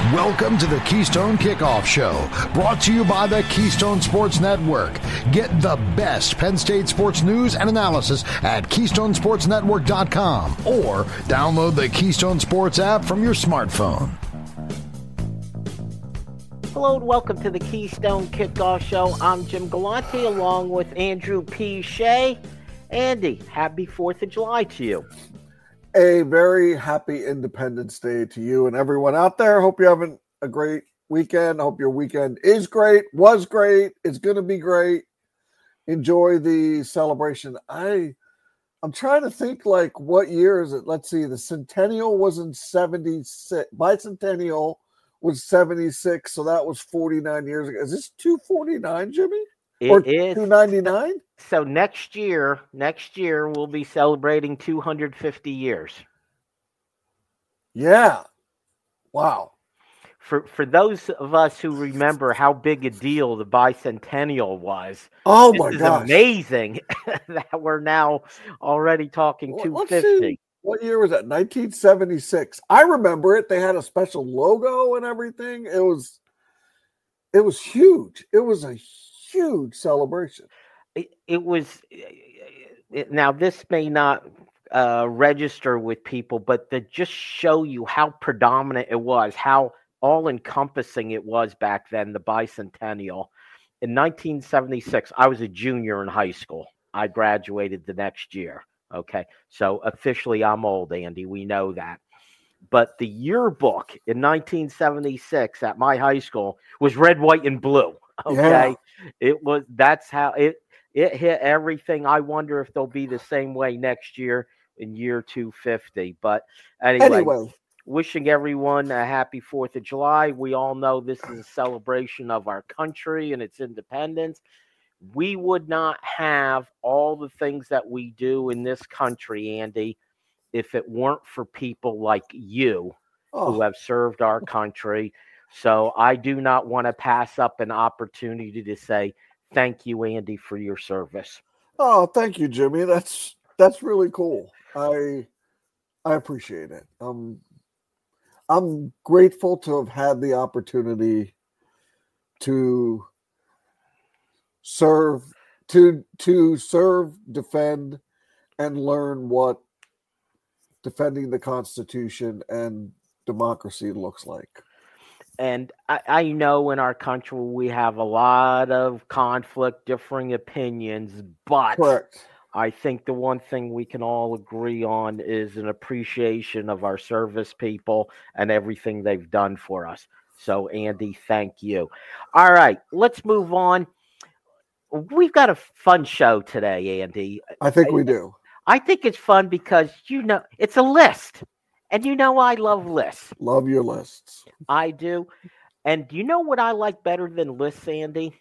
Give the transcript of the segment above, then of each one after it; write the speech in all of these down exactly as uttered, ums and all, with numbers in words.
Welcome to the Keystone Kickoff Show, brought to you by the Keystone Sports Network. Get the best Penn State sports news and analysis at keystone sports network dot com or download the Keystone Sports app from your smartphone. Hello and welcome to the Keystone Kickoff Show. I'm Jim Galante along with Andrew P. Shea. Andy, happy fourth of July to you. A very happy Independence Day to you and everyone out there. Hope you're having a great weekend. Hope your weekend is great, was great, it's going to be great. Enjoy the celebration. I, I'm trying to think, like, what year is it? Let's see. The Centennial was in seventy-six. Bicentennial was seventy-six, so that was forty-nine years ago. Is this two forty-nine, Jimmy? It or is two ninety-nine? So next year, next year we'll be celebrating two hundred fifty years. Yeah. Wow. For for those of us who remember how big a deal the bicentennial was, oh this my is gosh, amazing that we're now already talking Well, two let's fifty. see. What year was that? nineteen seventy-six. I remember it. They had a special logo and everything. It was, it was huge. It was a huge celebration. It, it was. It, now this may not uh, register with people, but to just show you how predominant it was, how all-encompassing it was back then. The bicentennial in nineteen seventy-six. I was a junior in high school. I graduated the next year. Okay, so officially I'm old, Andy. We know that. But the yearbook in nineteen seventy-six at my high school was red, white, and blue. Okay, yeah. It was. That's how it it hit everything. I wonder if they'll be the same way next year in year two fifty. But anyway, anyway. Wishing everyone a happy fourth of July. We all know this is a celebration of our country and its independence. We would not have all the things that we do in this country, Andy, if it weren't for people like you oh. who have served our country. So I do not want to pass up an opportunity to say thank you, Andy, for your service. Oh, thank you, Jimmy. That's that's really cool. I I appreciate it. Um, I'm grateful to have had the opportunity to serve, to to serve, defend, and learn what defending the Constitution and democracy looks like. And I, I know in our country we have a lot of conflict, differing opinions, but Correct. I think the one thing we can all agree on is an appreciation of our service people and everything they've done for us. So, Andy, thank you. All right, let's move on. We've got a fun show today, Andy. I think we do. I think it's fun because, you know, it's a list. And you know I love lists. Love your lists. I do. And do you know what I like better than lists, Andy?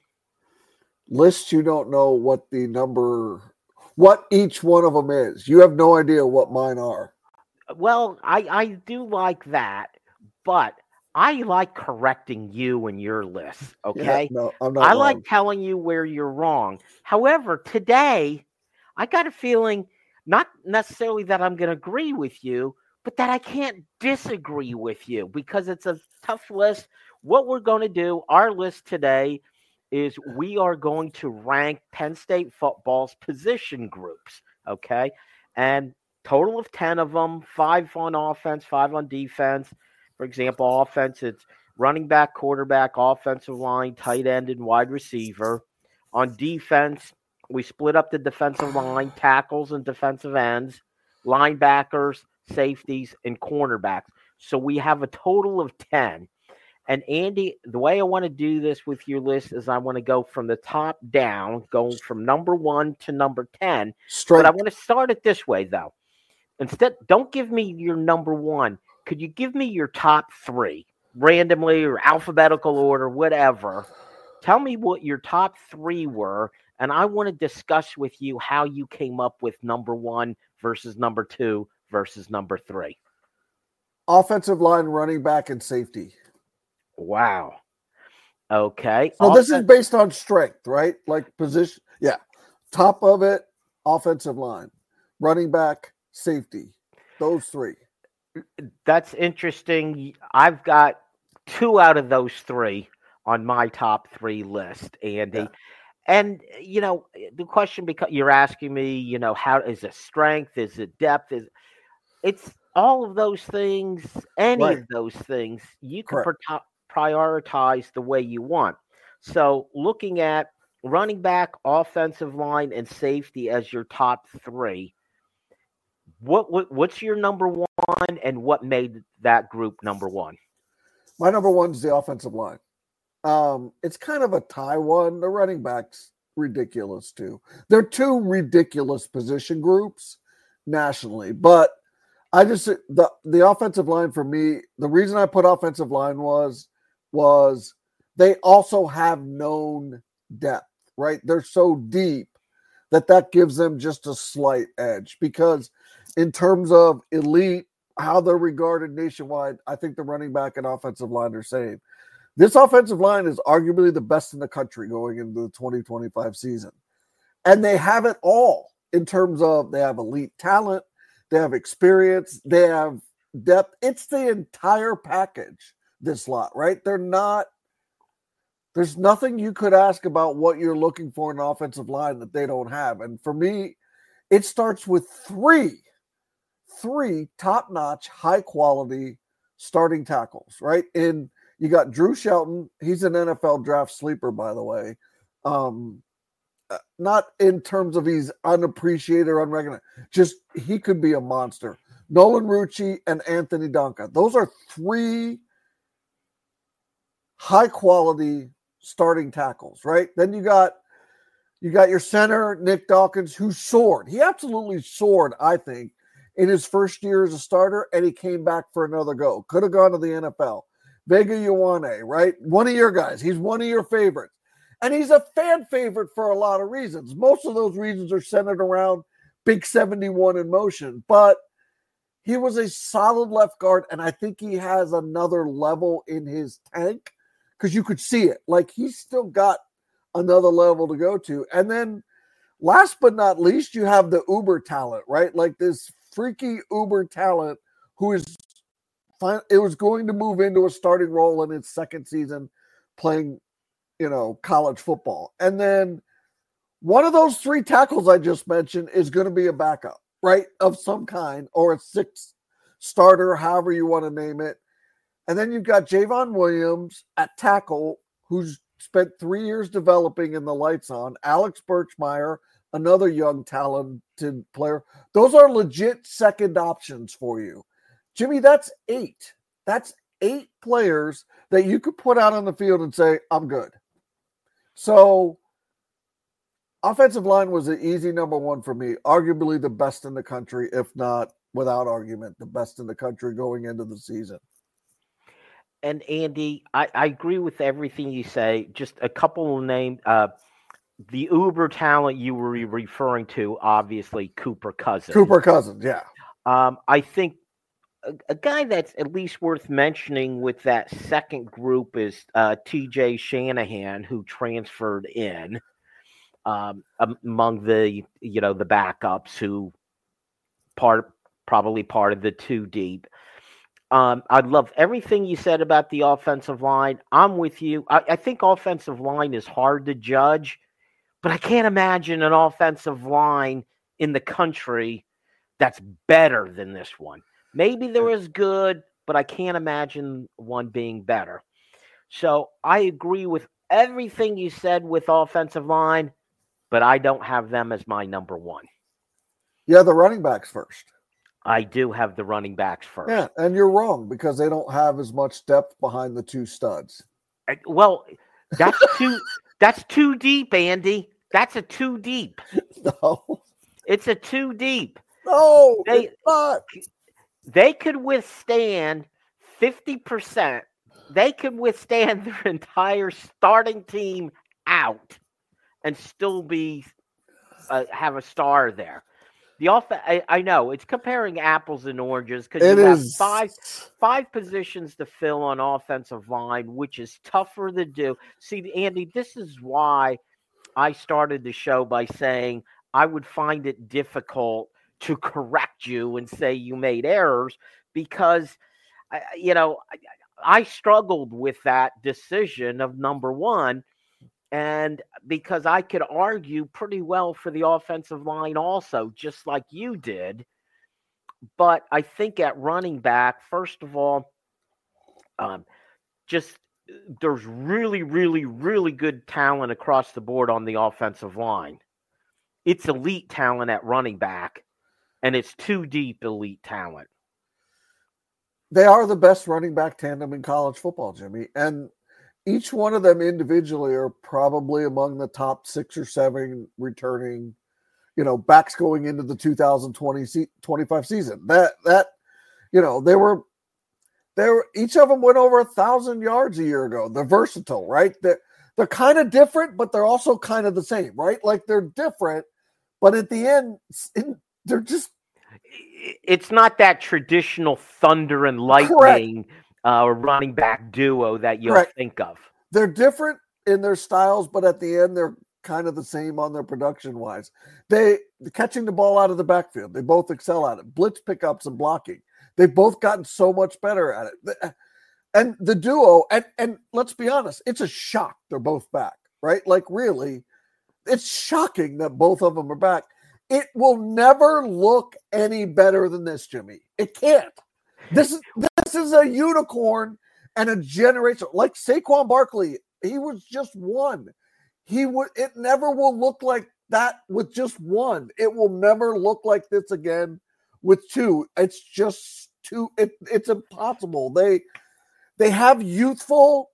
Lists, you don't know what the number, what each one of them is. You have no idea what mine are. Well, I, I do like that, but I like correcting you and your lists, okay? Yeah, no, I'm not I wrong. like telling you where you're wrong. However, today, I got a feeling, not necessarily that I'm going to agree with you, but that I can't disagree with you because it's a tough list. What we're going to do, our list today, is we are going to rank Penn State football's position groups, okay? And total of ten of them, five on offense, five on defense. For example, offense, it's running back, quarterback, offensive line, tight end, and wide receiver. On defense, we split up the defensive line, tackles and defensive ends, linebackers, safeties, and cornerbacks. So we have a total of ten. And Andy, the way I want to do this with your list is I want to go from the top down, going from number one to number ten. Straight. But I want to start it this way, though. Instead, don't give me your number one. Could you give me your top three, randomly or alphabetical order, whatever? Tell me what your top three were, and I want to discuss with you how you came up with number one versus number two versus number three. Offensive line, running back, and safety. Wow. Okay. So this is based on strength, right? Like position. Yeah. Top of it, offensive line, running back, safety. Those three. That's interesting. I've got two out of those three on my top three list, Andy. Yeah. And, you know, the question becomes, you're asking me, you know, how is it strength? Is it depth? Is It's all of those things, any Right. of those things, you can Correct. pro- prioritize the way you want. So looking at running back, offensive line, and safety as your top three, what, what what's your number one, and what made that group number one? My number one is the offensive line. Um, it's kind of a tie one. The running backs ridiculous too. They're two ridiculous position groups nationally, but I just the the offensive line for me. The reason I put offensive line was was they also have known depth, right? They're so deep that that gives them just a slight edge because in terms of elite, how they're regarded nationwide, I think the running back and offensive line are same. This offensive line is arguably the best in the country going into the twenty twenty-five season. And they have it all in terms of they have elite talent, they have experience, they have depth. It's the entire package, this lot, right? They're not, there's nothing you could ask about what you're looking for in an offensive line that they don't have. And for me, it starts with three, three top-notch, high-quality starting tackles, right? In You got Drew Shelton. He's an N F L draft sleeper, by the way. Um, not in terms of he's unappreciated or unrecognized. Just he could be a monster. Nolan Rucci and Anthony Donka. Those are three high-quality starting tackles, right? Then you got you got your center, Nick Dawkins, who soared. He absolutely soared, I think, in his first year as a starter, and he came back for another go. Could have gone to the N F L. Vega Ioane, right? One of your guys. He's one of your favorites. And he's a fan favorite for a lot of reasons. Most of those reasons are centered around Big seventy-one in motion. But he was a solid left guard, and I think he has another level in his tank because you could see it. Like, he's still got another level to go to. And then last but not least, you have the uber talent, right? Like this freaky uber talent who is it was going to move into a starting role in its second season playing, you know, college football. And then one of those three tackles I just mentioned is going to be a backup, right, of some kind, or a sixth starter, however you want to name it. And then you've got Javon Williams at tackle, who's spent three years developing in the lights on. Alex Birchmeyer, another young talented player. Those are legit second options for you. Jimmy, that's eight. That's eight players that you could put out on the field and say, I'm good. So offensive line was an easy number one for me. Arguably the best in the country, if not without argument, the best in the country going into the season. And Andy, I, I agree with everything you say. Just a couple of names. Uh, the uber talent you were referring to, obviously, Cooper Cousins. Cooper Cousins, yeah. Um, I think a, a guy that's at least worth mentioning with that second group is uh, T J Shanahan, who transferred in um, among the you know the backups, who part probably part of the two deep. Um, I love everything you said about the offensive line. I'm with you. I, I think offensive line is hard to judge, but I can't imagine an offensive line in the country that's better than this one. Maybe they're as good, but I can't imagine one being better. So I agree with everything you said with offensive line, but I don't have them as my number one. Yeah, the running backs first. I do have the running backs first. Yeah, and you're wrong because they don't have as much depth behind the two studs. Well, that's too that's too deep, Andy. That's a too deep. No. It's a too deep. No, they, it's not. They could withstand fifty percent. They could withstand their entire starting team out and still be uh, have a star there. The off, I, I know it's comparing apples and oranges because you have is. five five positions to fill on offensive line, which is tougher to do. See, Andy, this is why I started the show by saying I would find it difficult to correct you and say you made errors because, you know, I struggled with that decision of number one, and because I could argue pretty well for the offensive line also, just like you did. But I think at running back, first of all, um, just there's really, really, really good talent across the board on the offensive line. It's elite talent at running back, and it's too deep elite talent. They are the best running back tandem in college football, Jimmy. And each one of them individually are probably among the top six or seven returning, you know, backs going into the two thousand twenty, twenty-five season. That, that, you know, they were, they were, each of them went over a thousand yards a year ago. They're versatile, right? They're, they're kind of different, but they're also kind of the same, right? Like they're different, but at the end, they're just, it's not that traditional thunder and lightning uh, running back duo that you'll Correct. think of. They're different in their styles, but at the end, they're kind of the same on their production wise. They catching the ball out of the backfield. They both excel at it. Blitz pickups and blocking. They've both gotten so much better at it. And the duo, and, and let's be honest, it's a shock they're both back, right? Like really, it's shocking that both of them are back. It will never look any better than this, Jimmy. It can't. This is this is a unicorn and a generation. Like Saquon Barkley, he was just one. He would. It never will look like that with just one. It will never look like this again with two. It's just too. It, it's impossible. They they have youthful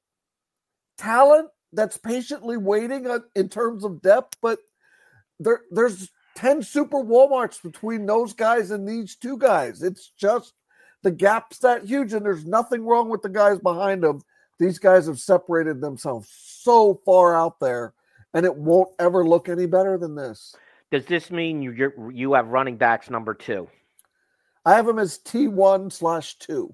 talent that's patiently waiting on, in terms of depth, but there there's ten super Walmarts between those guys and these two guys. It's just the gap's that huge, and there's nothing wrong with the guys behind them. These guys have separated themselves so far out there, and it won't ever look any better than this. Does this mean you you're, you have running backs number two? I have them as T one slash two.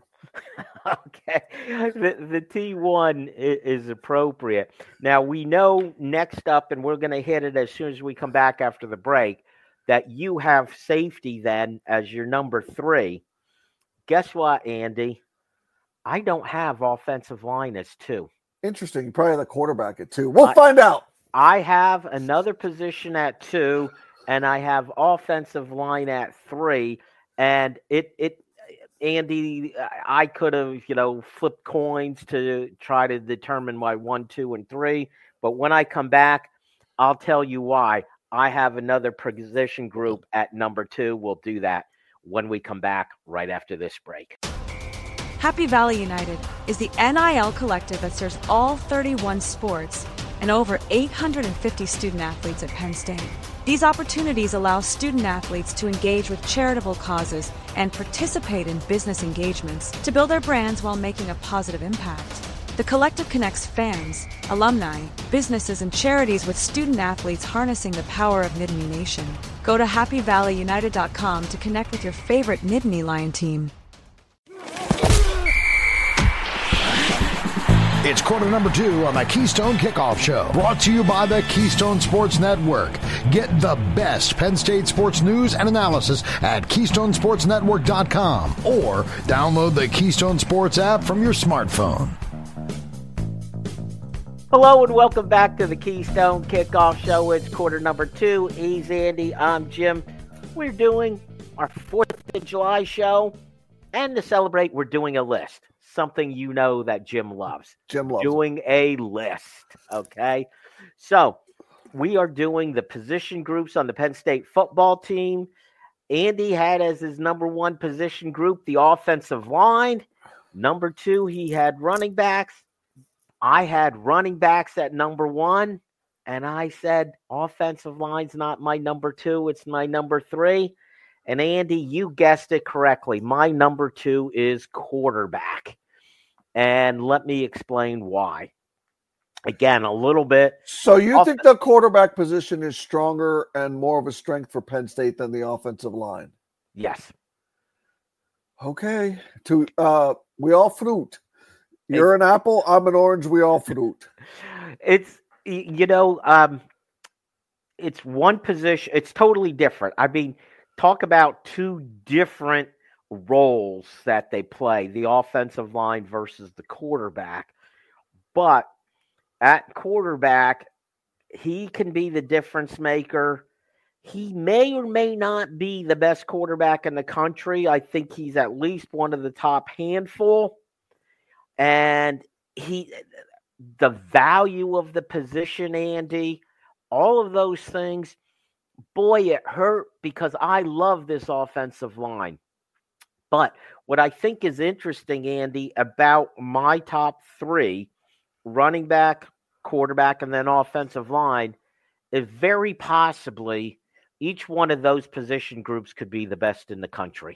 Okay, the, the T one is, is appropriate. Now, we know next up, and we're going to hit it as soon as we come back after the break, that you have safety then as your number three. Guess what, Andy? I don't have offensive line as two. Interesting. You probably have the quarterback at two. We'll I, find out. I have another position at two, and I have offensive line at three. And it, it, Andy, I could have, you know, flipped coins to try to determine my one, two, and three. But when I come back, I'll tell you why. I have another position group at number two. We'll do that when we come back right after this break. Happy Valley United is the N I L collective that serves all thirty-one sports and over eight hundred fifty student athletes at Penn State. These opportunities allow student athletes to engage with charitable causes and participate in business engagements to build their brands while making a positive impact. The collective connects fans, alumni, businesses, and charities with student athletes harnessing the power of Nittany Nation. Go to happy valley united dot com to connect with your favorite Nittany Lion team. It's quarter number two on the Keystone Kickoff Show, brought to you by the Keystone Sports Network. Get the best Penn State sports news and analysis at keystone sports network dot com or download the Keystone Sports app from your smartphone. Hello and welcome back to the Keystone Kickoff Show. It's quarter number two. He's Andy. I'm Jim. We're doing our fourth of July show, and to celebrate, we're doing a list. Something you know that Jim loves. Jim loves doing it. a list. Okay, so we are doing the position groups on the Penn State football team. Andy had as his number one position group the offensive line. Number two, he had running backs. I had running backs at number one, and I said offensive line's not my number two, it's my number three. And Andy, you guessed it correctly. My number two is quarterback. And let me explain why. Again, a little bit. So you off- think the quarterback position is stronger and more of a strength for Penn State than the offensive line? Yes. Okay. To uh, we all fruit. You're an apple, I'm an orange, we all fruit. It's, you know, um, it's one position. It's totally different. I mean, talk about two different roles that they play, the offensive line versus the quarterback. But at quarterback, he can be the difference maker. He may or may not be the best quarterback in the country. I think he's at least one of the top handful. And he, the value of the position, Andy, all of those things, boy, it hurt because I love this offensive line. But what I think is interesting, Andy, about my top three, running back, quarterback, and then offensive line, is very possibly each one of those position groups could be the best in the country.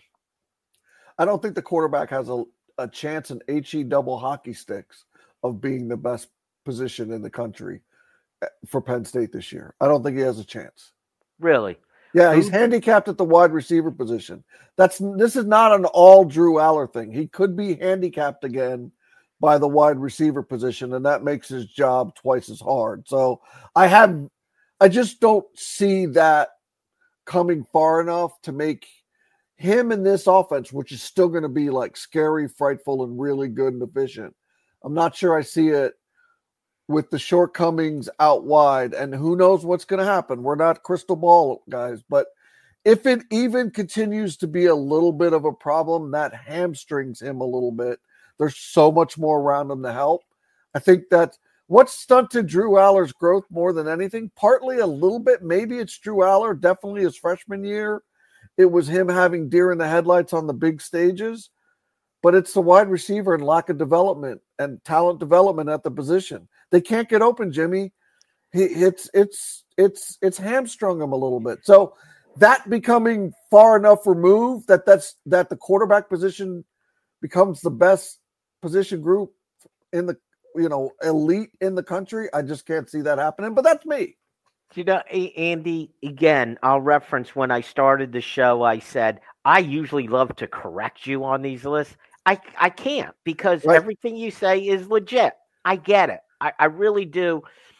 I don't think the quarterback has a, a chance in H E double hockey sticks of being the best position in the country for Penn State this year. I don't think he has a chance. Really? Yeah, he's handicapped at the wide receiver position. That's this is not an all Drew Aller thing. He could be handicapped again by the wide receiver position, and that makes his job twice as hard. So I have, I just don't see that coming far enough to make him in this offense, which is still going to be like scary, frightful, and really good and efficient. I'm not sure I see it with the shortcomings out wide, and who knows what's going to happen. We're not crystal ball guys, but if it even continues to be a little bit of a problem, that hamstrings him a little bit. There's so much more around him to help. I think that what stunted Drew Aller's growth more than anything, partly a little bit, maybe it's Drew Aller, definitely his freshman year. It was him having deer in the headlights on the big stages, but it's the wide receiver and lack of development and talent development at the position. They can't get open, Jimmy. He, it's it's it's it's hamstrung him a little bit. So that becoming far enough removed that that's that the quarterback position becomes the best position group in the you know elite in the country. I just can't see that happening. But that's me. You know, Andy, again, I'll reference when I started the show, I said, I usually love to correct you on these lists. I, I can't because right. Everything you say is legit. I get it. I, I really do.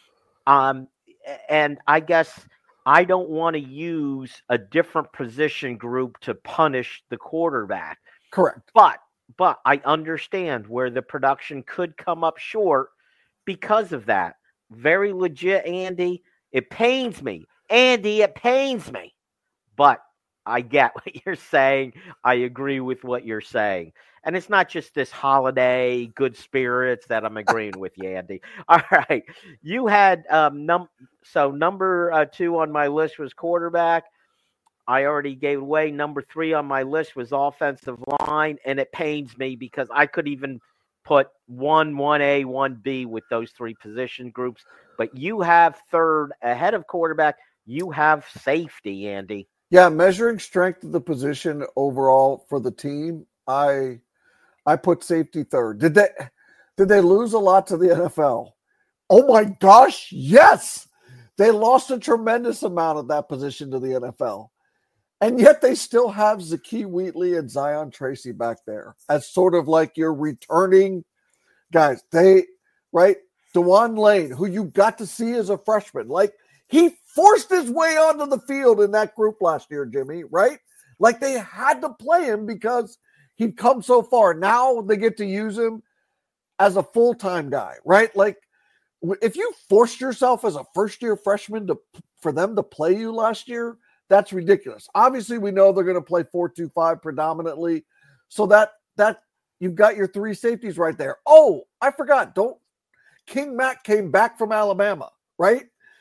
Um, and I guess I don't want to use a different position group to punish the quarterback. Correct. But, but I understand where the production could come up short because of that. Very legit, Andy. It pains me. Andy, it pains me. But I get what you're saying. I agree with what you're saying. And it's not just this holiday good spirits that I'm agreeing with you, Andy. All right. You had um num so number uh, two on my list was quarterback. I already gave away. Number three on my list was offensive line. And it pains me because I could even put one, one A, one B with those three position groups. But you have third ahead of quarterback. You have safety, Andy. Yeah, measuring strength of the position overall for the team, I I put safety third. Did they did they lose a lot to the N F L? Oh my gosh, yes. They lost a tremendous amount of that position to the N F L. And yet they still have Zakee Wheatley and Zion Tracy back there as sort of like your returning guys. They, right? DeJuan Lane, who you got to see as a freshman, like he forced his way onto the field in that group last year, Jimmy, right? Like they had to play him because he'd come so far. Now they get to use him as a full-time guy, right? Like if you forced yourself as a first-year freshman to for them to play you last year, that's ridiculous. Obviously, we know they're going to play four two five predominantly. So that that you've got your three safeties right there. Oh, I forgot. Don't King Mack came back from Alabama, right?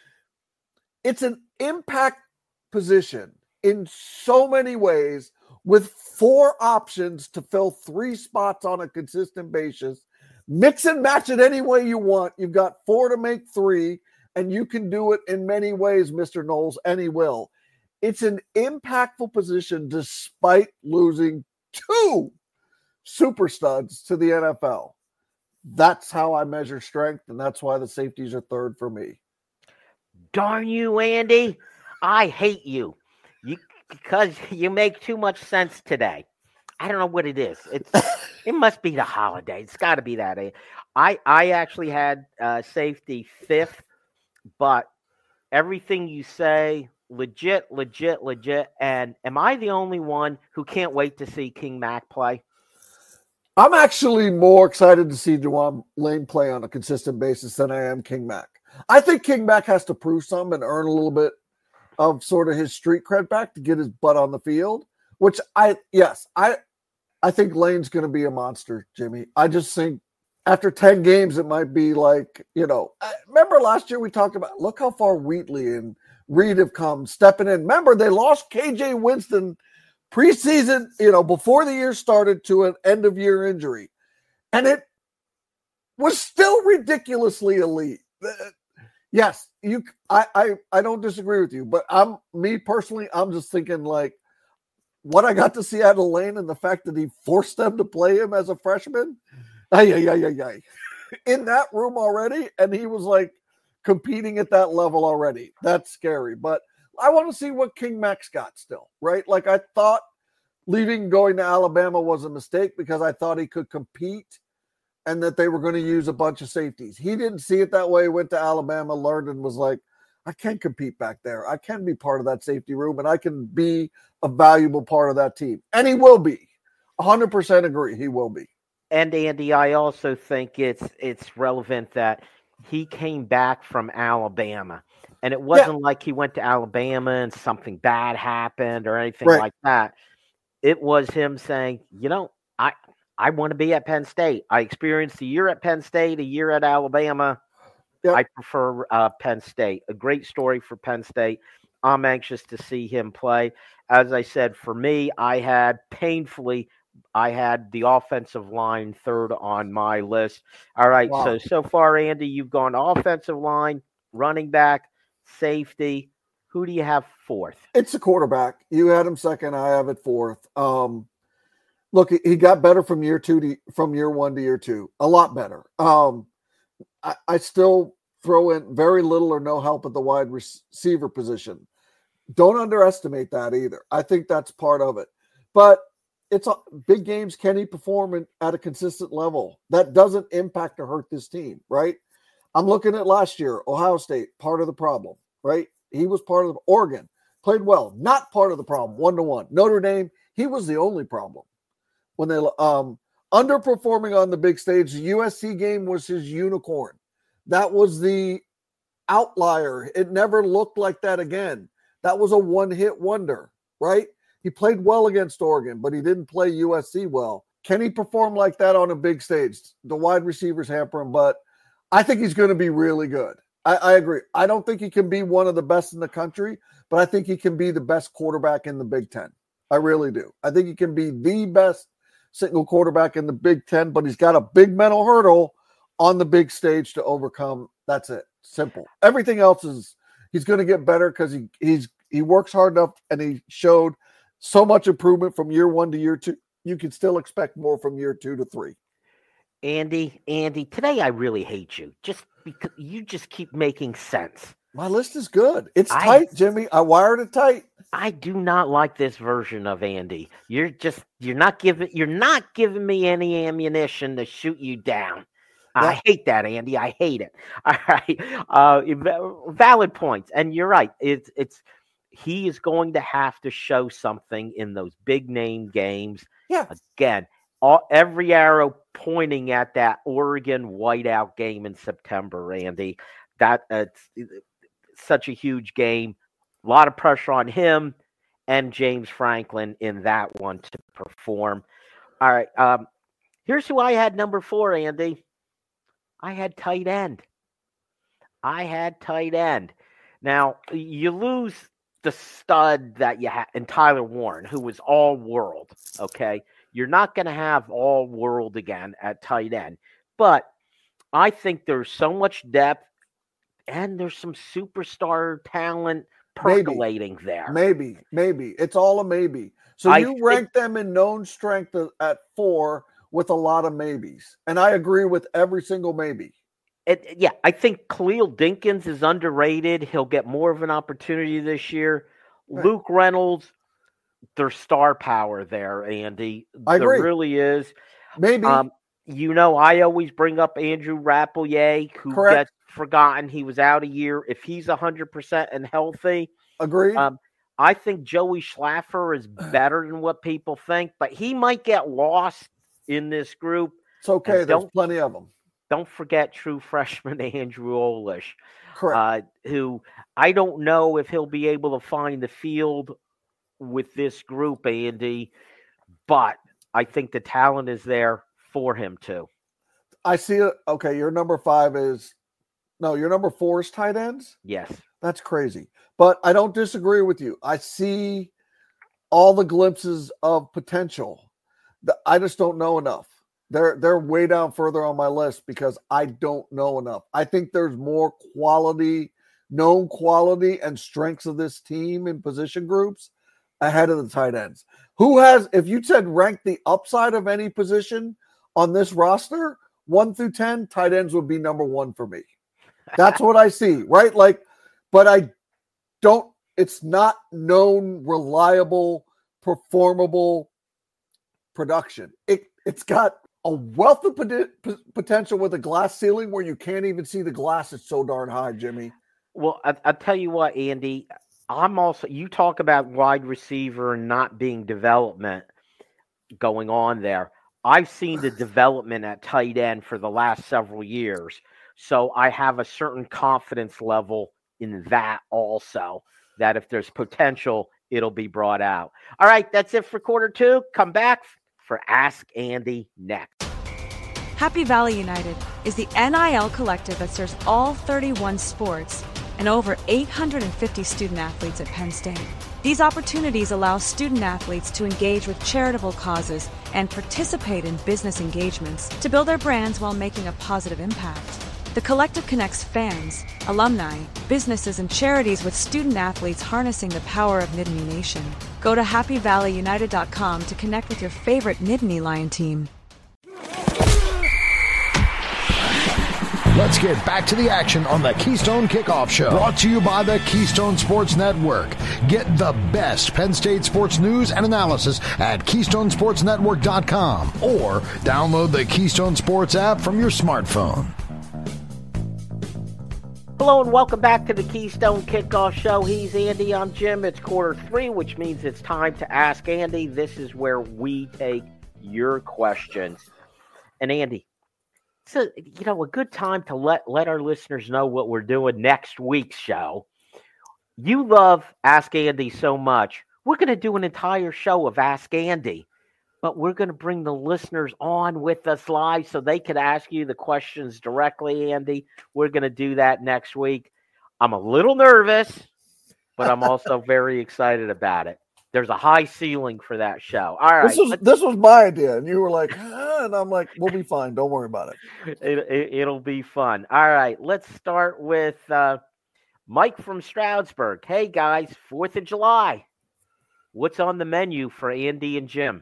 It's an impact position in so many ways with four options to fill three spots on a consistent basis. Mix and match it any way you want. You've got four to make three, and you can do it in many ways, Mister Knowles, and he will. It's an impactful position despite losing two super studs to the N F L. That's how I measure strength, and that's why the safeties are third for me. Darn you, Andy. I hate you. You because you make too much sense today. I don't know what it is. It's it must be the holiday. It's got to be that. I I actually had uh, safety fifth, but everything you say legit, legit, legit. And am I the only one who can't wait to see King Mac play? I'm actually more excited to see Juwan Lane play on a consistent basis than I am King Mac. I think King Mac has to prove something and earn a little bit of sort of his street cred back to get his butt on the field, which I, yes, I, I think Lane's going to be a monster, Jimmy. I just think after ten games, it might be like, you know, I, remember last year we talked about, look how far Wheatley and Reed have come stepping in. Remember, they lost K J Winston preseason, you know, before the year started to an end of year injury. And it was still ridiculously elite. Yes, you. I, I, I don't disagree with you, but I'm me personally, I'm just thinking like what I got to see out of Lane and the fact that he forced them to play him as a freshman. Ay, ay, ay, ay, ay. In that room already, and he was like competing at that level already. That's scary. But I want to see what King Mac's got still, right? Like I thought leaving going to Alabama was a mistake because I thought he could compete and that they were going to use a bunch of safeties. He didn't see it that way, went to Alabama, learned, and was like, I can compete back there. I can be part of that safety room, and I can be a valuable part of that team. And he will be. one hundred percent agree. He will be. And Andy, I also think it's it's relevant that he came back from Alabama. And it wasn't yeah. like he went to Alabama and something bad happened or anything right. like that. It was him saying, you know, I I want to be at Penn State. I experienced a year at Penn State, a year at Alabama. Yep. I prefer uh, Penn State. A great story for Penn State. I'm anxious to see him play. As I said, for me, I had painfully, I had the offensive line third on my list. All right, wow. so so far, Andy, you've gone offensive line, running back, safety. Who do you have fourth? It's a quarterback. You had him second. I have it fourth. Um, look, he got better from year two to from year one to year two. A lot better. Um, I, I still throw in very little or no help at the wide receiver position. Don't underestimate that either. I think that's part of it. But it's a, big games. Can he perform at a consistent level? That doesn't impact or hurt this team, right? I'm looking at last year, Ohio State, part of the problem, right? He was part of the Oregon, played well, not part of the problem, one-to-one. Notre Dame, he was the only problem. When they um, underperforming on the big stage, the U S C game was his unicorn. That was the outlier. It never looked like that again. That was a one-hit wonder, right? He played well against Oregon, but he didn't play U S C well. Can he perform like that on a big stage? The wide receivers hamper him, but I think he's going to be really good. I, I agree. I don't think he can be one of the best in the country, but I think he can be the best quarterback in the Big Ten. I really do. I think he can be the best single quarterback in the Big Ten, but he's got a big mental hurdle on the big stage to overcome. That's it. Simple. Everything else is he's going to get better because he he's he works hard enough and he showed so much improvement from year one to year two. You can still expect more from year two to three. Andy, Andy, today I really hate you just because you just keep making sense. My list is good. It's I, tight, Jimmy. I wired it tight. I do not like this version of Andy. You're just you're not giving you're not giving me any ammunition to shoot you down. Yeah. I hate that, Andy. I hate it. All right. Uh, valid points. And you're right. It's it's he is going to have to show something in those big name games. Yeah. Again, all, every arrow pointing at that Oregon whiteout game in September, Andy. That it's, it's such a huge game. A lot of pressure on him and James Franklin in that one to perform. All right. Um, here's who I had number four, Andy. I had tight end. I had tight end. Now, you lose the stud that you had in Tyler Warren, who was all world. Okay. You're not going to have all world again at tight end. But I think there's so much depth and there's some superstar talent percolating maybe, there. Maybe, maybe. It's all a maybe. So I you think, rank them in known strength at four with a lot of maybes. And I agree with every single maybe. It, yeah, I think Khalil Dinkins is underrated. He'll get more of an opportunity this year. Right. Luke Reynolds, there's star power there, Andy. I there agree. really is. Maybe. Um, you know, I always bring up Andrew Rappelier, who Correct. gets forgotten. He was out a year. If he's one hundred percent and healthy, Agreed. Um, I think Joey Schlaffer is better than what people think, but he might get lost in this group. It's okay. There's plenty of them. Don't forget true freshman Andrew Olish, correct? Uh, who I don't know if he'll be able to find the field with this group, Andy, but I think the talent is there for him too. I see it. Okay, your number five is no, your number four is tight ends. Yes, that's crazy, but I don't disagree with you. I see all the glimpses of potential. I just don't know enough. They're they're way down further on my list because I don't know enough. I think there's more quality, known quality and strengths of this team in position groups ahead of the tight ends. Who has, if you said rank the upside of any position on this roster, one through ten, tight ends would be number one for me. That's what I see, right? Like, but I don't, it's not known, reliable, performable production. It, it's got a wealth of pot- potential with a glass ceiling where you can't even see the glass. It's so darn high, Jimmy. Well, I, I'll tell you what, Andy, I'm also, you talk about wide receiver and not being development going on there. I've seen the development at tight end for the last several years. So I have a certain confidence level in that also, that if there's potential, it'll be brought out. All right, that's it for quarter two. Come back for Ask Andy next. Happy Valley United is the N I L collective that serves all thirty-one sports and over eight hundred fifty student athletes at Penn State. These opportunities allow student athletes to engage with charitable causes and participate in business engagements to build their brands while making a positive impact. The collective connects fans, alumni, businesses, and charities with student athletes harnessing the power of Nittany Nation. Go to happy valley united dot com to connect with your favorite Nittany Lion team. Let's get back to the action on the Keystone Kickoff Show. Brought to you by the Keystone Sports Network. Get the best Penn State sports news and analysis at keystone sports network dot com or download the Keystone Sports app from your smartphone. Hello and welcome back to the Keystone Kickoff Show. He's Andy, I'm Jim. It's quarter three, which means it's time to Ask Andy. This is where we take your questions. And Andy, it's a, you know, a good time to let, let our listeners know what we're doing next week's show. You love Ask Andy so much. We're going to do an entire show of Ask Andy, but we're going to bring the listeners on with us live so they can ask you the questions directly, Andy. We're going to do that next week. I'm a little nervous, but I'm also very excited about it. There's a high ceiling for that show. All right. This was, this was my idea. And you were like, ah, and I'm like, we'll be fine. Don't worry about it. it, it it'll be fun. All right. Let's start with uh, Mike from Stroudsburg. Hey, guys, fourth of July. What's on the menu for Andy and Jim?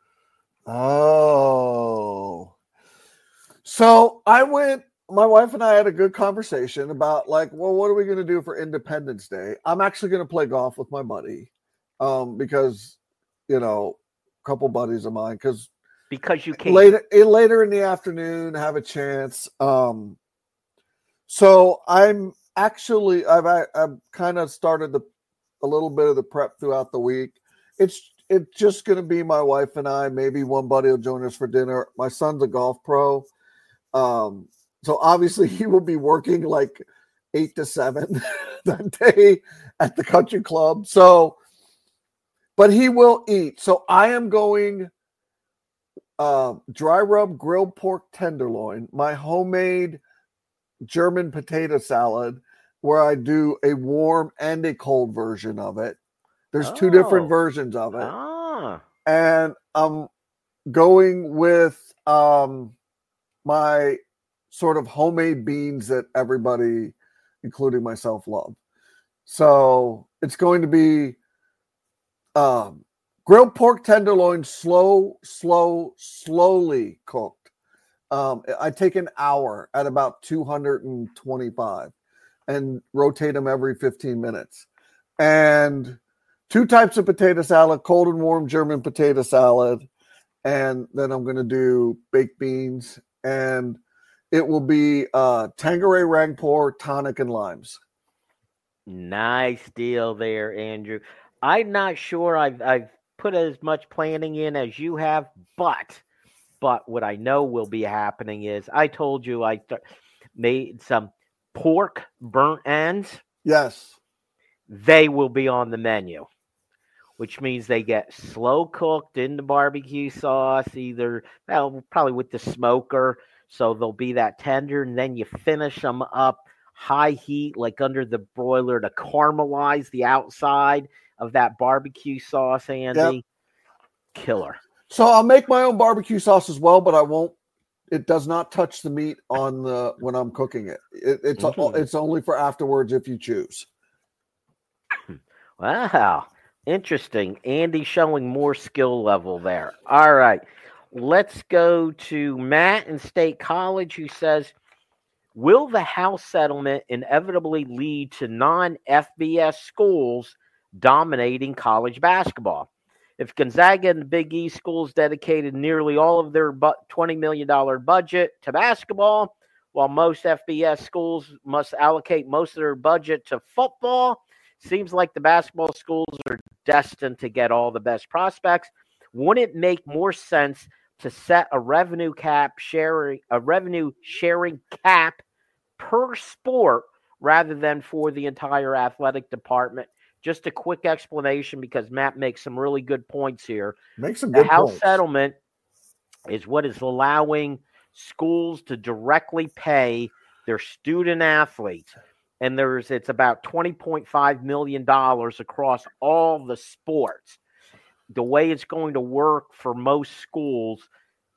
Oh. So I went, my wife and I had a good conversation about like, well, what are we going to do for Independence Day? I'm actually going to play golf with my buddy. Um, because, you know, a couple buddies of mine, because because you can later later in the afternoon have a chance. Um, so I'm actually I've I, I've kind of started the a little bit of the prep throughout the week. It's it's just going to be my wife and I. Maybe one buddy will join us for dinner. My son's a golf pro, um, so obviously he will be working like eight to seven that day at the country club. So. But he will eat. So I am going uh, dry rub grilled pork tenderloin, my homemade German potato salad, where I do a warm and a cold version of it. There's oh. two different versions of it. Ah. And I'm going with um, my sort of homemade beans that everybody, including myself, love. So it's going to be Um, grilled pork tenderloin, slow, slow, slowly cooked. Um, I take an hour at about two hundred twenty-five and rotate them every fifteen minutes. And two types of potato salad, cold and warm German potato salad. And then I'm going to do baked beans. And it will be uh, Tanqueray Rangpur, tonic, and limes. Nice deal there, Andrew. I'm not sure I've I've put as much planning in as you have, but but what I know will be happening is I told you I th- made some pork burnt ends. Yes. They will be on the menu, which means they get slow cooked in the barbecue sauce, either, well, probably with the smoker. So they'll be that tender. And then you finish them up high heat, like under the broiler, to caramelize the outside of that barbecue sauce, Andy. Yep. Killer. So I'll make my own barbecue sauce as well, but I won't. It does not touch the meat on the when I'm cooking it. it it's Mhm. it's only for afterwards if you choose. Wow. Interesting. Andy showing more skill level there. All right. Let's go to Matt in State College, who says, will the House settlement inevitably lead to non-F B S schools dominating college basketball? If Gonzaga and the Big East schools dedicated nearly all of their twenty million dollars budget to basketball, while most F B S schools must allocate most of their budget to football, seems like the basketball schools are destined to get all the best prospects. Wouldn't it make more sense to set a revenue cap sharing, a revenue sharing cap per sport rather than for the entire athletic department? Just a quick explanation, because Matt makes some really good points here. Make some The good House points. settlement is what is allowing schools to directly pay their student athletes. And there's it's about twenty point five million dollars across all the sports. The way it's going to work for most schools,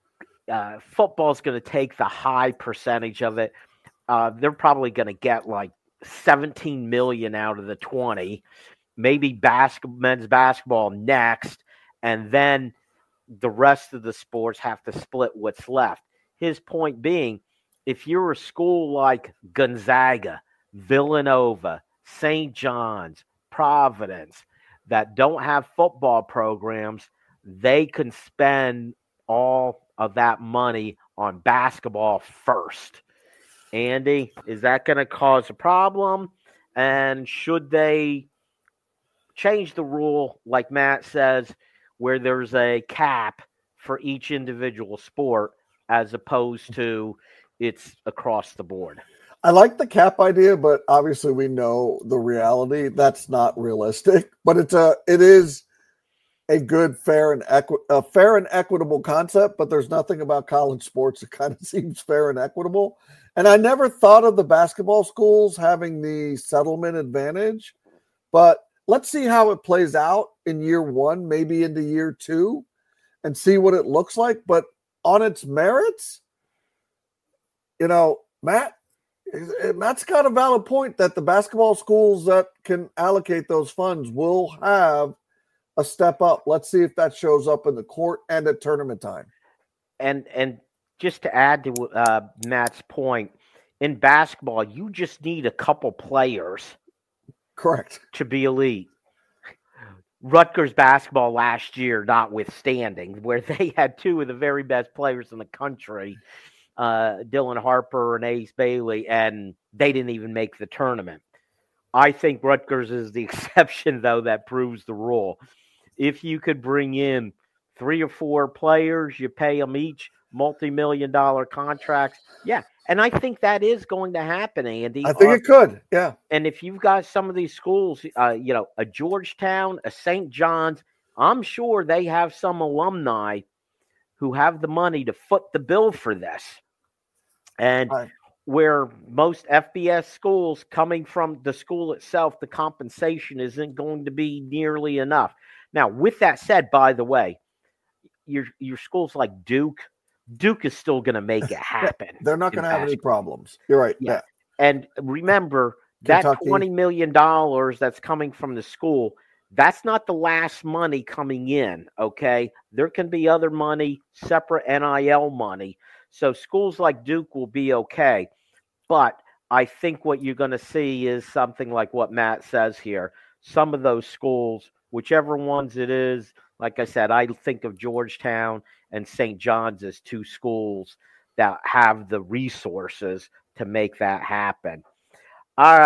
uh, football is going to take the high percentage of it. Uh, they're probably going to get like seventeen million dollars out of the twenty. Maybe basketball, men's basketball next, and then the rest of the sports have to split what's left. His point being, if you're a school like Gonzaga, Villanova, Saint John's, Providence, that don't have football programs, they can spend all of that money on basketball first. Andy, is that going to cause a problem? And should they change the rule, like Matt says, where there's a cap for each individual sport as opposed to it's across the board? I like the cap idea, but obviously we know the reality. That's not realistic, but it's a, it is a good, fair and equi- a fair and equitable concept, but there's nothing about college sports that kind of seems fair and equitable. And I never thought of the basketball schools having the settlement advantage, but let's see how it plays out in year one, maybe into year two, and see what it looks like. But on its merits, you know, Matt, Matt's got a valid point that the basketball schools that can allocate those funds will have a step up. Let's see if that shows up in the court and at tournament time. And and just to add to uh, Matt's point, in basketball, you just need a couple players, correct, to be elite. Rutgers basketball last year, notwithstanding, where they had two of the very best players in the country, uh, Dylan Harper and Ace Bailey, and they didn't even make the tournament. I think Rutgers is the exception, though, that proves the rule. If you could bring in three or four players, you pay them each multi-million dollar contracts. Yeah, and I think that is going to happen, Andy. I think uh, it could, yeah. And if you've got some of these schools, uh, you know, a Georgetown, a Saint John's, I'm sure they have some alumni who have the money to foot the bill for this. And Right. where most F B S schools, coming from the school itself, the compensation isn't going to be nearly enough. Now, with that said, by the way, your your schools like Duke, Duke is still going to make it happen. They're not going to have any basketball. problems. You're right. Yeah. Yeah. And remember, that Kentucky. twenty million dollars that's coming from the school, that's not the last money coming in, okay? There can be other money, separate N I L money. So schools like Duke will be okay. But I think what you're going to see is something like what Matt says here. Some of those schools, whichever ones it is, like I said, I think of Georgetown and Saint John's as two schools that have the resources to make that happen. All right.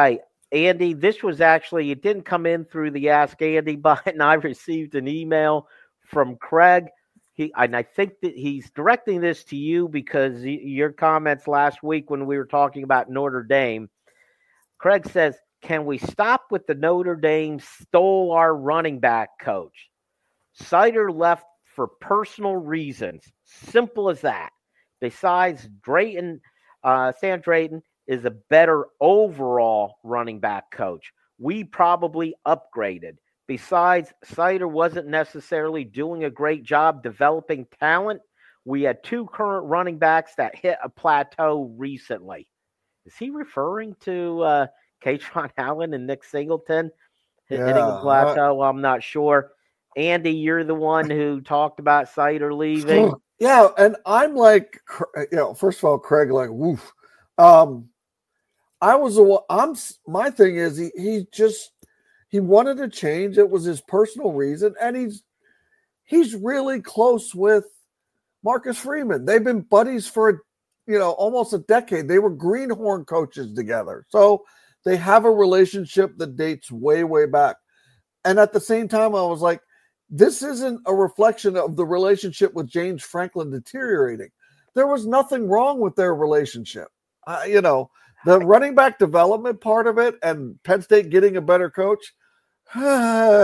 Andy, this was actually, it didn't come in through the Ask Andy button. I received an email from Craig. He, and I think that he's directing this to you because your comments last week when we were talking about Notre Dame. Craig says, can we stop with the Notre Dame stole our running back coach? Sider left for personal reasons. Simple as that. Besides, Drayton, uh, Sam Drayton is a better overall running back coach. We probably upgraded. Besides, Sider wasn't necessarily doing a great job developing talent. We had two current running backs that hit a plateau recently. Is he referring to uh, Kaytron Allen and Nick Singleton hitting Yeah, a plateau? I, I'm not sure. Andy, you're the one who talked about Sider leaving. Yeah, and I'm like, you know, first of all, Craig, like, woof. Um, I was a, I'm, my thing is he, he just, he wanted to change. It was his personal reason. And he's, he's really close with Marcus Freeman. They've been buddies for, you know, almost a decade. They were Greenhorn coaches together. So they have a relationship that dates way, way back. And at the same time, I was like, this isn't a reflection of the relationship with James Franklin deteriorating. There was nothing wrong with their relationship. Uh, you know, the running back development part of it and Penn State getting a better coach. yeah.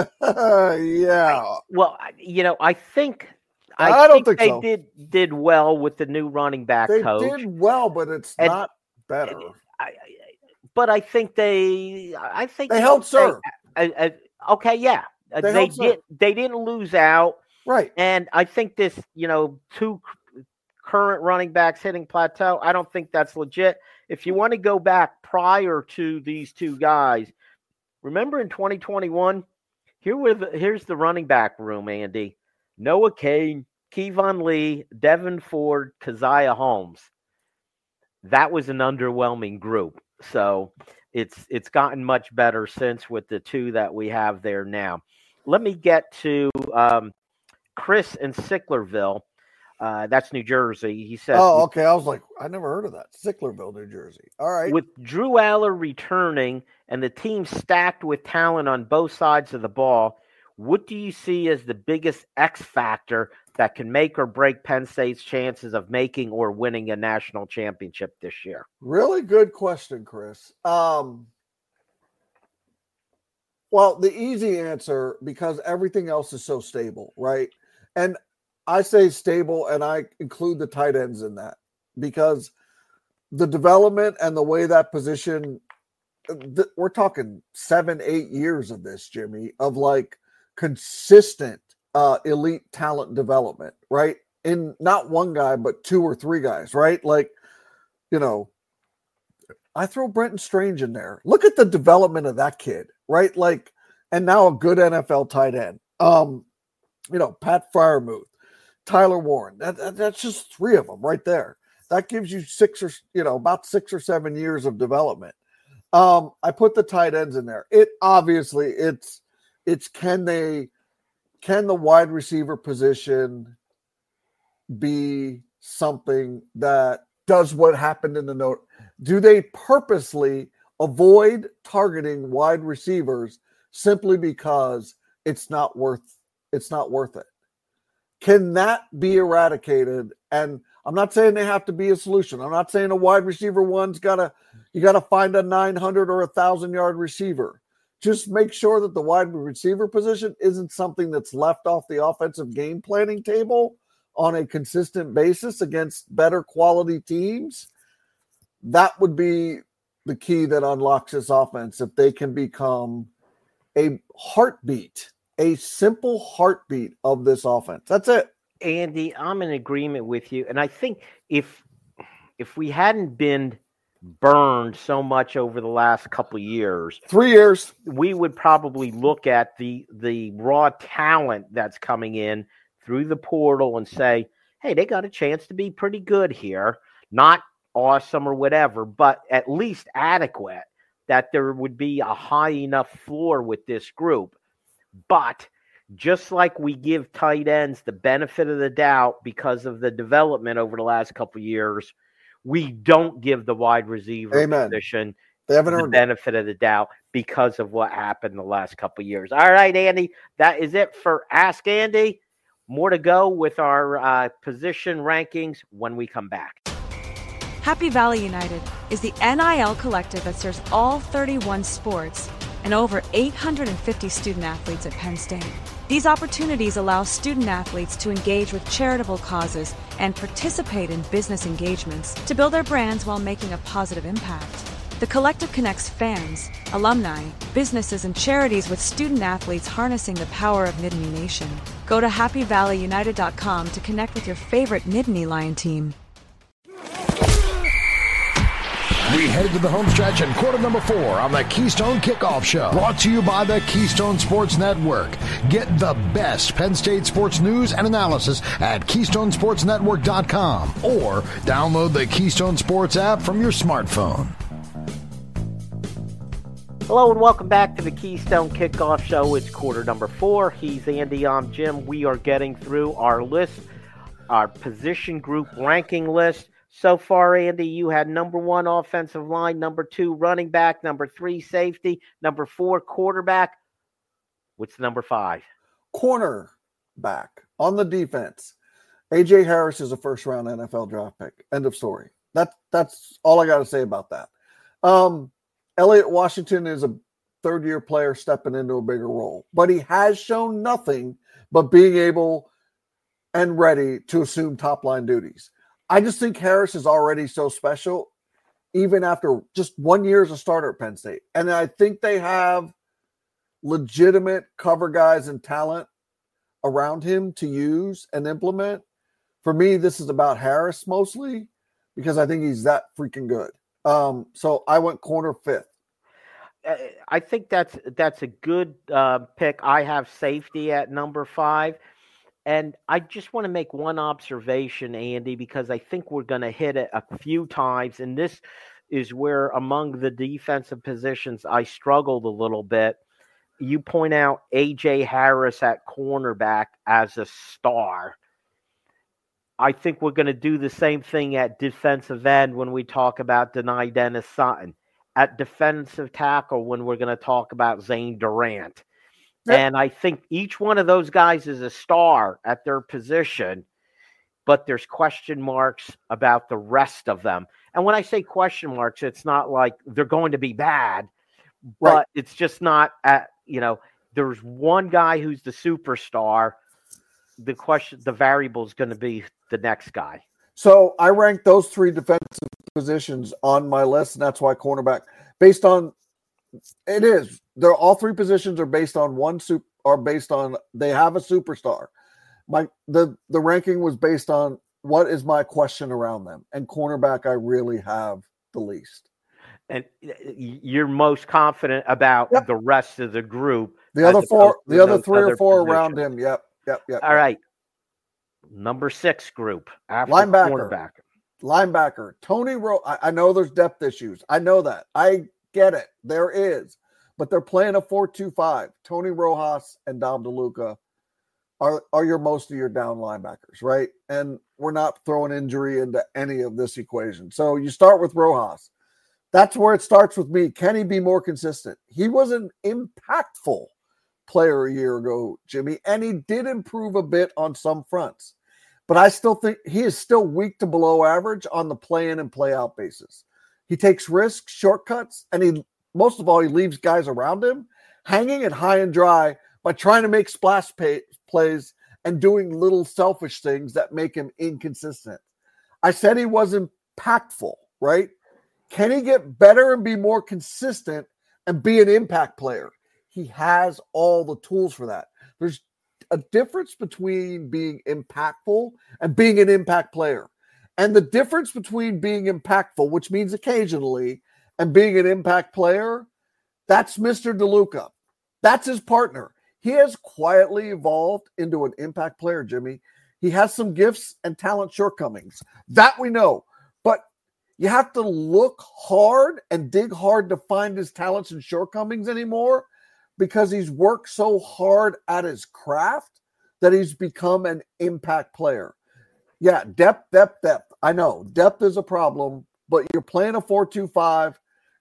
Well, you know, I think I, I don't think, think they so. did did well with the new running back they coach. They did well, but it's and, not better. I, I, but I think they, I think they held serve. Uh, uh, okay, yeah, they, they did. Serve. They didn't lose out, right? And I think this, you know, two current running backs hitting plateau. I don't think that's legit. If you want to go back prior to these two guys, remember in twenty twenty-one, here were the, here's the running back room, Andy. Noah Kane, Kevon Lee, Devin Ford, Keziah Holmes. That was an underwhelming group. So it's it's gotten much better since with the two that we have there now. Let me get to um, Chris in Sicklerville. Uh, that's New Jersey. He says, oh, okay. I was like, I never heard of that. Sicklerville, New Jersey. All right. With Drew Aller returning and the team stacked with talent on both sides of the ball, what do you see as the biggest X factor that can make or break Penn State's chances of making or winning a national championship this year? Really good question, Chris. Um, well, the easy answer, because everything else is so stable, right? And I say stable, and I include the tight ends in that because the development and the way that position, th- we're talking seven, eight years of this, Jimmy, of like consistent uh, elite talent development, right? In not one guy, but two or three guys, right? Like, you know, I throw Brenton Strange in there. Look at the development of that kid, right? Like, and now a good N F L tight end. Um, you know, Pat Freiermuth, Tyler Warren. That, that, that's just three of them right there. That gives you six or, you know, about six or seven years of development. Um, I put the tight ends in there. It obviously it's, it's can they, can the wide receiver position be something that does what happened in the note? Do they purposely avoid targeting wide receivers simply because it's not worth, it's not worth it? Can that be eradicated? And I'm not saying they have to be a solution. I'm not saying a wide receiver one's got to, you got to find a nine hundred or a thousand yard receiver. Just make sure that the wide receiver position isn't something that's left off the offensive game planning table on a consistent basis against better quality teams. That would be the key that unlocks this offense if they can become a heartbeat, a simple heartbeat of this offense. That's it. Andy, I'm in agreement with you. And I think if if we hadn't been burned so much over the last couple of years, three years, we would probably look at the the raw talent that's coming in through the portal and say, hey, they got a chance to be pretty good here. Not awesome or whatever, but at least adequate, that there would be a high enough floor with this group. But just like we give tight ends the benefit of the doubt because of the development over the last couple of years, we don't give the wide receiver Amen. position They haven't the earned benefit it. of the doubt because of what happened the last couple of years. All right, Andy, that is it for Ask Andy. More to go with our uh, position rankings when we come back. Happy Valley United is the N I L collective that serves all thirty-one sports and over eight hundred fifty student athletes at Penn State. These opportunities allow student athletes to engage with charitable causes and participate in business engagements to build their brands while making a positive impact. The collective connects fans, alumni, businesses, and charities with student athletes harnessing the power of Nittany Nation. Go to happy valley united dot com to connect with your favorite Nittany Lion team. We head to the home stretch in quarter number four on the Keystone Kickoff Show. Brought to you by the Keystone Sports Network. Get the best Penn State sports news and analysis at keystone sports network dot com or download the Keystone Sports app from your smartphone. Hello and welcome back to the Keystone Kickoff Show. It's quarter number four. He's Andy, I'm Jim. We are getting through our list, our position group ranking list. So far, Andy, you had number one offensive line, number two running back, number three safety, number four quarterback. What's number five? Cornerback on the defense. A J Harris is a first-round N F L draft pick. End of story. That, that's all I got to say about that. Um, Elliott Washington is a third-year player stepping into a bigger role, but he has shown nothing but being able and ready to assume top-line duties. I just think Harris is already so special, even after just one year as a starter at Penn State. And I think they have legitimate cover guys and talent around him to use and implement. For me, this is about Harris mostly because I think he's that freaking good. Um, so I went corner fifth. I think that's that's a good uh, pick. I have safety at number five. And I just want to make one observation, Andy, because I think we're going to hit it a few times. And this is where among the defensive positions I struggled a little bit. You point out A J Harris at cornerback as a star. I think we're going to do the same thing at defensive end when we talk about Denai Dennis Sutton. At defensive tackle when we're going to talk about Zane Durant. Yep. And I think each one of those guys is a star at their position, but there's question marks about the rest of them. And when I say question marks, it's not like they're going to be bad, but right. It's just not at, you know, there's one guy who's the superstar. The question, the variable is going to be the next guy. So I ranked those three defensive positions on my list, and that's why cornerback, based on it is. They're all three positions are based on one super are based on they have a superstar. My the the ranking was based on what is my question around them, and cornerback I really have the least. And you're most confident about yep. the rest of the group. The other four, the other three or four positions. Around him. Yep, yep, yep. All yep. right. Number six group after linebacker. Cornerback. Linebacker. Tony Rowe. I, I know there's depth issues. I know that. I get it. There is. But they're playing a four two five. Tony Rojas and Dom DeLuca are, are your most of your down linebackers, right? And we're not throwing injury into any of this equation. So you start with Rojas. That's where it starts with me. Can he be more consistent? He was an impactful player a year ago, Jimmy, and he did improve a bit on some fronts. But I still think he is still weak to below average on the play in and play out basis. He takes risks, shortcuts, and he most of all, he leaves guys around him hanging it high and dry by trying to make splash pay, plays and doing little selfish things that make him inconsistent. I said he was impactful, right? Can he get better and be more consistent and be an impact player? He has all the tools for that. There's a difference between being impactful and being an impact player. And the difference between being impactful, which means occasionally, and being an impact player, that's Mister DeLuca. That's his partner. He has quietly evolved into an impact player, Jimmy. He has some gifts and talent shortcomings. That we know. But you have to look hard and dig hard to find his talents and shortcomings anymore because he's worked so hard at his craft that he's become an impact player. Yeah, depth, depth, depth. I know depth is a problem, but you're playing a four two five.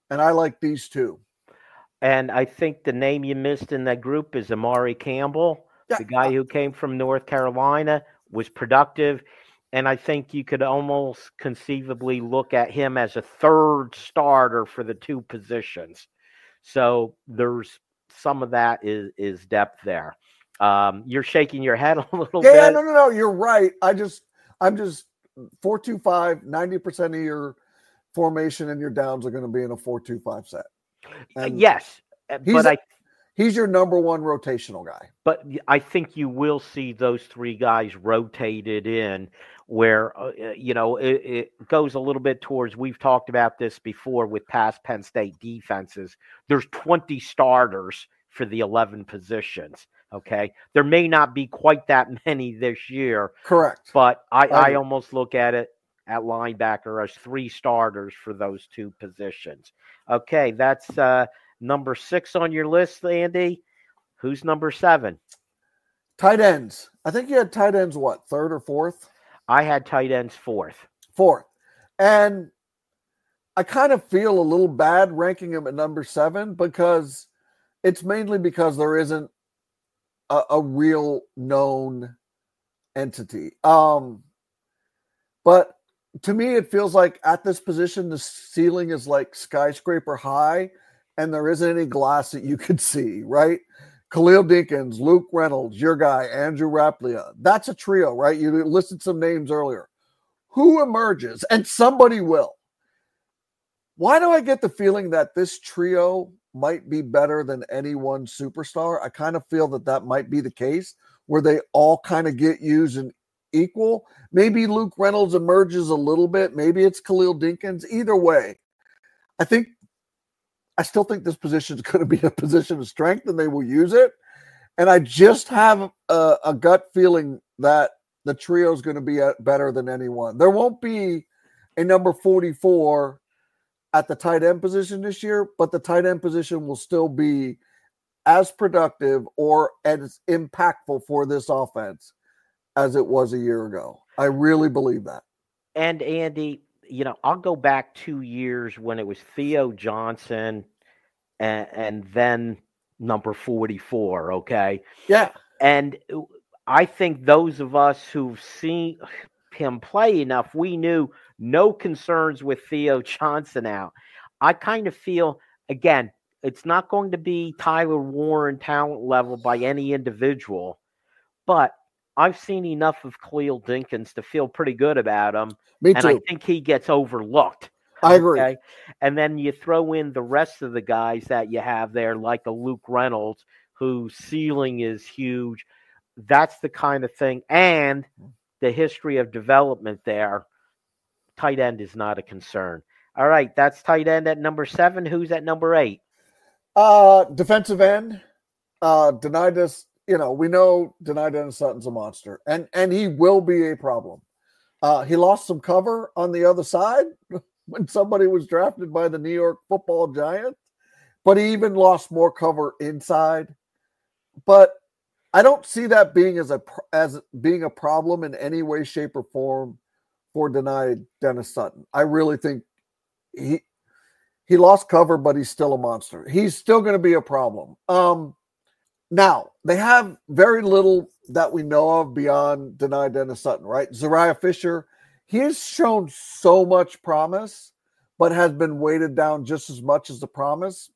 And I like these two. And I think the name you missed in that group is Amari Campbell, Yeah. the guy who came from North Carolina, was productive. And I think you could almost conceivably look at him as a third starter for the two positions. So there's some of that is, is depth there. Um, you're shaking your head a little yeah, bit. Yeah, no, no, no. You're right. I just, I'm just four two five, ninety percent of your formation and your downs are going to be in a four two five set. And yes. But a, I, he's your number one rotational guy. But I think you will see those three guys rotated in where, uh, you know, it, it goes a little bit towards, we've talked about this before with past Penn State defenses. There's twenty starters for the eleven positions. Okay. There may not be quite that many this year. Correct. But I, I almost look at it at linebacker as three starters for those two positions. Okay. That's uh, number six on your list, Andy. Who's number seven? Tight ends. I think you had tight ends, what, third or fourth? I had tight ends fourth. Fourth. And I kind of feel a little bad ranking him at number seven because it's mainly because there isn't a, a real known entity. Um, but to me, it feels like at this position, the ceiling is like skyscraper high and there isn't any glass that you could see, right? Khalil Dinkins, Luke Reynolds, your guy, Andrew Raplia. That's a trio, right? You listed some names earlier. Who emerges? And somebody will. Why do I get the feeling that this trio might be better than any one superstar? I kind of feel that that might be the case, where they all kind of get used and equal. Maybe Luke Reynolds emerges a little bit. Maybe it's Khalil Dinkins. Either way, I think I still think this position is going to be a position of strength and they will use it. And I just have a, a gut feeling that the trio is going to be better than anyone. There won't be a number forty-four at the tight end position this year, but the tight end position will still be as productive or as impactful for this offense as it was a year ago. I really believe that. And Andy, you know, I'll go back two years when it was Theo Johnson and, and then number forty-four, okay? Yeah. And I think those of us who've seen him play enough, we knew no concerns with Theo Johnson out. I kind of feel, again, it's not going to be Tyler Warren talent level by any individual, but I've seen enough of Khalil Dinkins to feel pretty good about him. Me too. And I think he gets overlooked. I agree. Okay? And then you throw in the rest of the guys that you have there, like a Luke Reynolds, whose ceiling is huge. That's the kind of thing. And the history of development there, tight end is not a concern. All right, that's tight end at number seven. Who's at number eight? Uh, defensive end. Uh, denied us. You know, we know Deni Dennis Sutton's a monster, and and he will be a problem. Uh, he lost some cover on the other side when somebody was drafted by the New York Football Giants, but he even lost more cover inside. But I don't see that being as a as being a problem in any way, shape, or form for Deni Dennis Sutton. I really think he he lost cover, but he's still a monster. He's still going to be a problem. Um, Now, they have very little that we know of beyond Deni Dennis Sutton, right? Zariah Fisher, he has shown so much promise, but has been weighted down just as much as the promise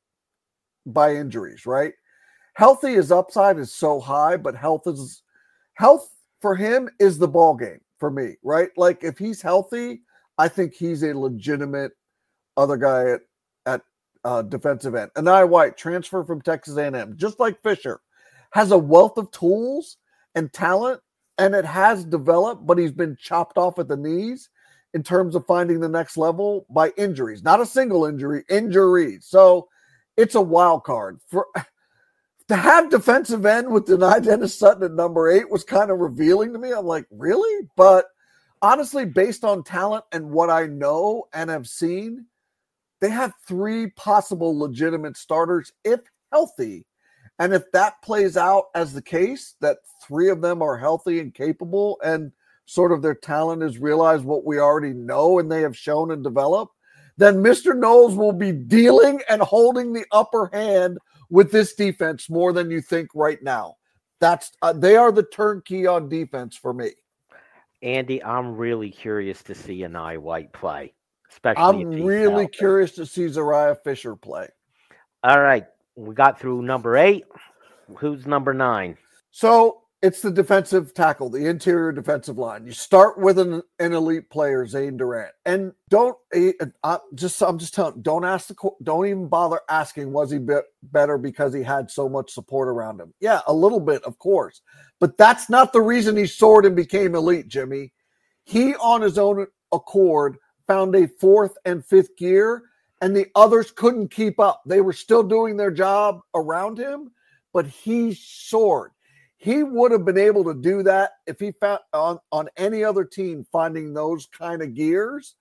by injuries, right? Healthy, his upside is so high, but health is health for him is the ball game for me, right? Like if he's healthy, I think he's a legitimate other guy at at Uh, defensive end. Anaya White, transfer from Texas A and M, just like Fisher, has a wealth of tools and talent, and it has developed, but he's been chopped off at the knees in terms of finding the next level by injuries. Not a single injury, injuries. So it's a wild card. For to have defensive end with Deni Dennis Sutton at number eight was kind of revealing to me. I'm like, really? But honestly, based on talent and what I know and have seen, they have three possible legitimate starters if healthy. And if that plays out as the case, that three of them are healthy and capable and sort of their talent is realized what we already know and they have shown and developed, then Mister Knowles will be dealing and holding the upper hand with this defense more than you think right now. That's uh, they are the turnkey on defense for me. Andy, I'm really curious to see Anai White play. Especially I'm really curious to see Zariah Fisher play. All right. We got through number eight. Who's number nine? So it's the defensive tackle, the interior defensive line. You start with an, an elite player, Zane Durant, and don't uh, just. I'm just telling. Don't ask the. Don't even bother asking. Was he be- better because he had so much support around him? Yeah, a little bit, of course, but that's not the reason he soared and became elite. Jimmy, he on his own accord found a fourth and fifth gear, and the others couldn't keep up. They were still doing their job around him, but he soared. He would have been able to do that if he found on, on any other team finding those kind of gears.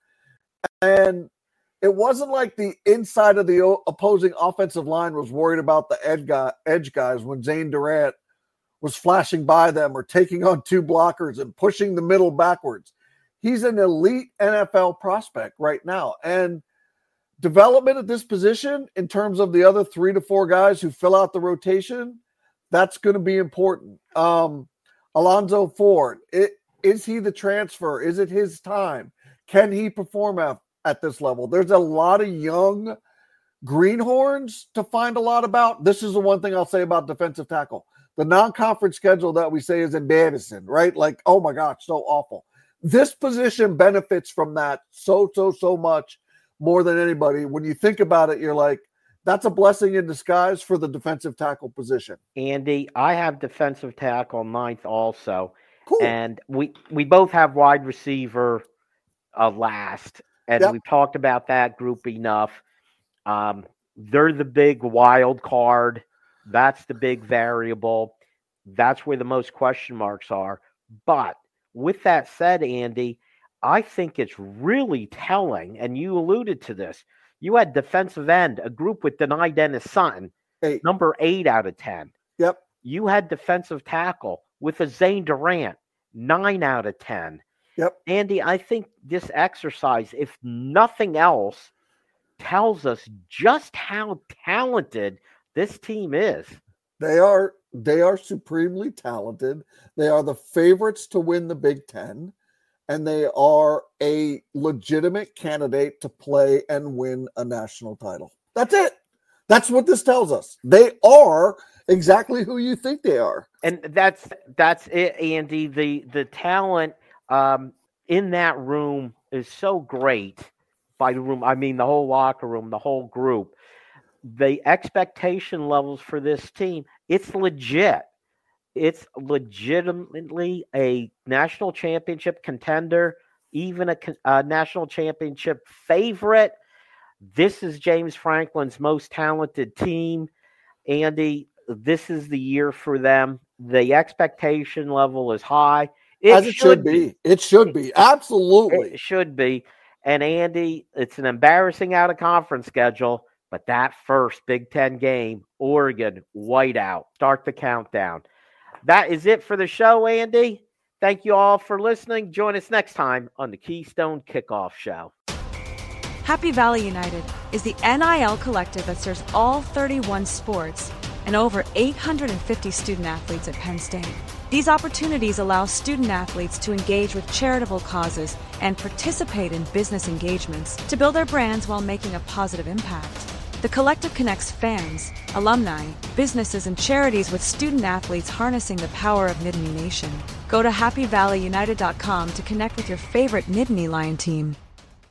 And it wasn't like the inside of the opposing offensive line was worried about the edge, guy, edge guys when Zane Durant was flashing by them or taking on two blockers and pushing the middle backwards. He's an elite N F L prospect right now. And development at this position in terms of the other three to four guys who fill out the rotation, that's going to be important. Um, Alonzo Ford, it, is he the transfer? Is it his time? Can he perform at, at this level? There's a lot of young greenhorns to find a lot about. This is the one thing I'll say about defensive tackle. The non-conference schedule that we say is embarrassing, right? Like, oh my gosh, so awful. This position benefits from that so, so, so much more than anybody. When you think about it, you're like, that's a blessing in disguise for the defensive tackle position. Andy, I have defensive tackle ninth also. Cool. And we, we both have wide receiver uh, last. And yep. we talked about that group enough. Um, they're the big wild card. That's the big variable. That's where the most question marks are. But with that said, Andy, I think it's really telling, and you alluded to this. You had defensive end, a group with Denai Dennis-Sutton, eight. number eight out of ten. Yep. You had defensive tackle with a Zane Durant, nine out of ten. Yep. Andy, I think this exercise, if nothing else, tells us just how talented this team is. They are they are supremely talented. They are the favorites to win the Big Ten, and they are a legitimate candidate to play and win a national title. That's it. That's what this tells us. They are exactly who you think they are. And that's that's it, Andy. The the talent um, in that room is so great. By the room, I mean the whole locker room, the whole group. The expectation levels for this team, it's legit. It's legitimately a national championship contender, even a, a national championship favorite. This is James Franklin's most talented team. Andy, this is the year for them. The expectation level is high. It As it should, should be. be. It should be. Absolutely. It should be. And Andy, it's an embarrassing out of conference schedule. But that first Big Ten game, Oregon, whiteout, start the countdown. That is it for the show, Andy. Thank you all for listening. Join us next time on the Keystone Kickoff Show. Happy Valley United is the N I L collective that serves all thirty-one sports and over eight hundred fifty student athletes at Penn State. These opportunities allow student athletes to engage with charitable causes and participate in business engagements to build their brands while making a positive impact. The collective connects fans, alumni, businesses, and charities with student athletes harnessing the power of Nittany Nation. Go to happy valley united dot com to connect with your favorite Nittany Lion team.